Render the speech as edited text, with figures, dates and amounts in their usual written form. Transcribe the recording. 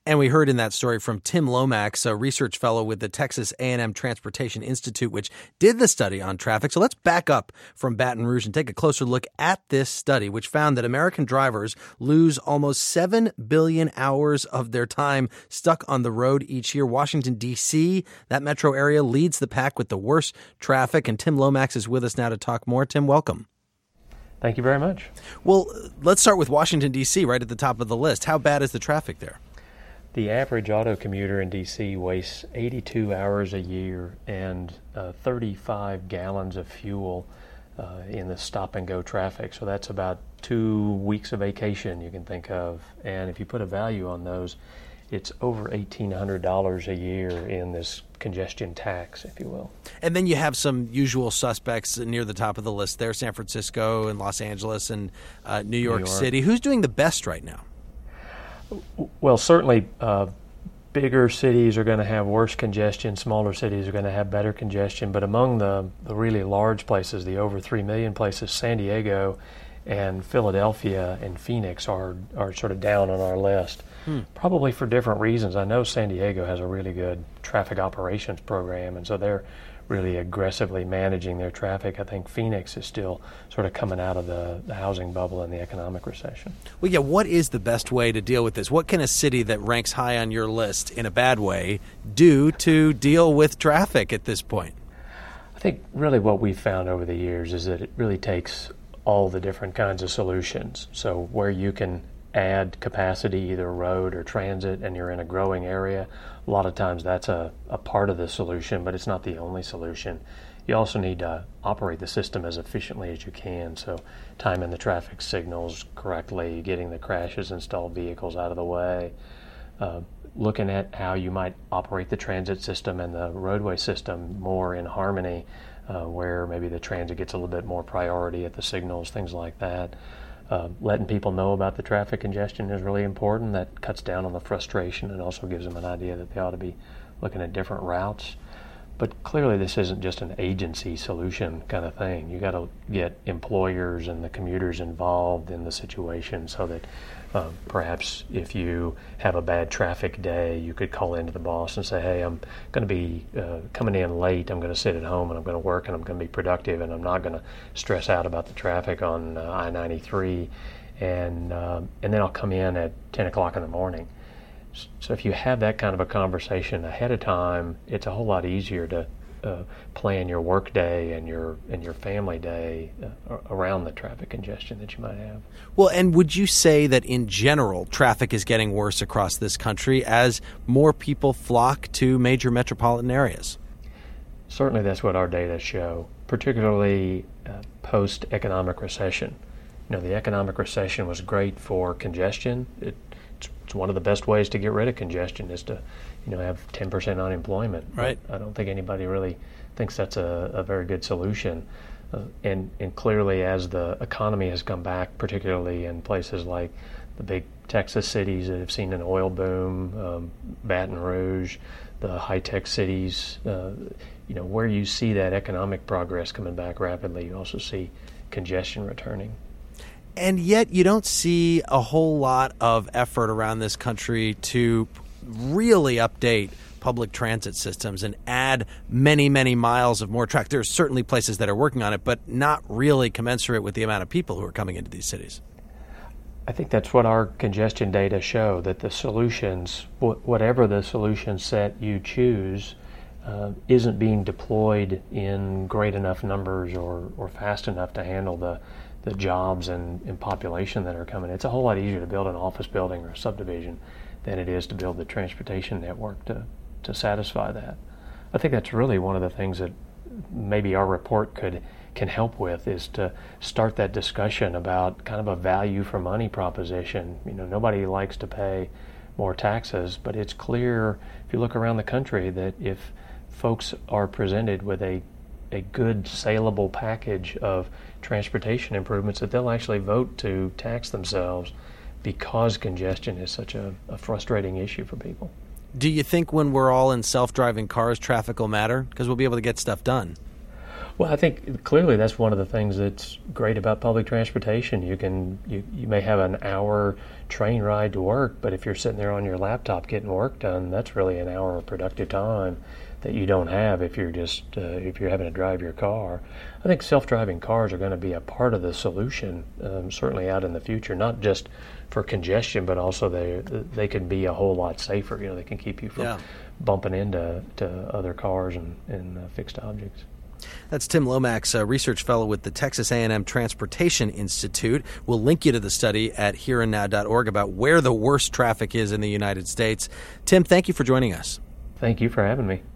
And we heard in that story from Tim Lomax, a research fellow with the Texas A&M Transportation Institute, which did the study on traffic. So let's back up from Baton Rouge and take a closer look at this study, which found that American drivers lose almost 7 billion hours of their time stuck on the road each year. Washington, D.C., that metro area leads the pack with the worst traffic. And Tim Lomax is with us now to talk more. Tim, welcome. Thank you very much. Well, let's start with Washington, D.C., right at the top of the list. How bad is the traffic there? The average auto commuter in D.C. wastes 82 hours a year and 35 gallons of fuel in the stop-and-go traffic. So that's about 2 weeks of vacation you can think of. And if you put a value on those, it's over $1,800 a year in this congestion tax, if you will. And then you have some usual suspects near the top of the list there, San Francisco and Los Angeles and New York City. Who's doing the best right now? Well, certainly bigger cities are going to have worse congestion. Smaller cities are going to have better congestion. But among the really large places, the over 3 million places, San Diego and Philadelphia and Phoenix are sort of down on our list, probably for different reasons. I know San Diego has a really good traffic operations program, and so they're really aggressively managing their traffic. I think Phoenix is still sort of coming out of the housing bubble and the economic recession. Well, yeah, what is the best way to deal with this? What can a city that ranks high on your list in a bad way do to deal with traffic at this point? I think really what we've found over the years is that it really takes all the different kinds of solutions. So where you can add capacity, either road or transit, and you're in a growing area, a lot of times that's a part of the solution, but it's not the only solution. You also need to operate the system as efficiently as you can, so timing the traffic signals correctly, getting the crashes and stalled vehicles out of the way, looking at how you might operate the transit system and the roadway system more in harmony, where maybe the transit gets a little bit more priority at the signals, things like that. Letting people know about the traffic congestion is really important. That cuts down on the frustration and also gives them an idea that they ought to be looking at different routes. But clearly this isn't just an agency solution kind of thing. You got to get employers and the commuters involved in the situation so that perhaps if you have a bad traffic day, you could call into the boss and say, hey, I'm going to be coming in late. I'm going to sit at home and I'm going to work and I'm going to be productive and I'm not going to stress out about the traffic on I-93. And then I'll come in at 10 o'clock in the morning. So if you have that kind of a conversation ahead of time, it's a whole lot easier to plan your work day and your family day around the traffic congestion that you might have. Well, and would you say that in general, traffic is getting worse across this country as more people flock to major metropolitan areas? Certainly that's what our data show, particularly post-economic recession. You know, the economic recession was great for congestion. It's one of the best ways to get rid of congestion is to, have 10% unemployment. Right. I don't think anybody really thinks that's a very good solution. And clearly, as the economy has come back, particularly in places like the big Texas cities that have seen an oil boom, Baton Rouge, the high-tech cities, where you see that economic progress coming back rapidly, you also see congestion returning. And yet you don't see a whole lot of effort around this country to really update public transit systems and add many, many miles of more track. There's certainly places that are working on it, but not really commensurate with the amount of people who are coming into these cities. I think that's what our congestion data show, that the solutions, whatever the solution set you choose, isn't being deployed in great enough numbers or fast enough to handle the jobs and population that are coming. It's a whole lot easier to build an office building or a subdivision than it is to build the transportation network to satisfy that. I think that's really one of the things that maybe our report can help with, is to start that discussion about kind of a value for money proposition. Nobody likes to pay more taxes, but it's clear if you look around the country that if folks are presented with a good saleable package of transportation improvements, that they'll actually vote to tax themselves because congestion is such a frustrating issue for people. Do you think when we're all in self-driving cars, traffic will matter? Because we'll be able to get stuff done. Well, I think clearly that's one of the things that's great about public transportation. You may have an hour train ride to work, but if you're sitting there on your laptop getting work done, that's really an hour of productive time that you don't have if you're having to drive your car. I think self-driving cars are going to be a part of the solution, certainly out in the future, not just for congestion, but also they can be a whole lot safer. They can keep you from bumping into other cars and fixed objects. That's Tim Lomax, a research fellow with the Texas A&M Transportation Institute. We'll link you to the study at hereandnow.org about where the worst traffic is in the United States. Tim, thank you for joining us. Thank you for having me.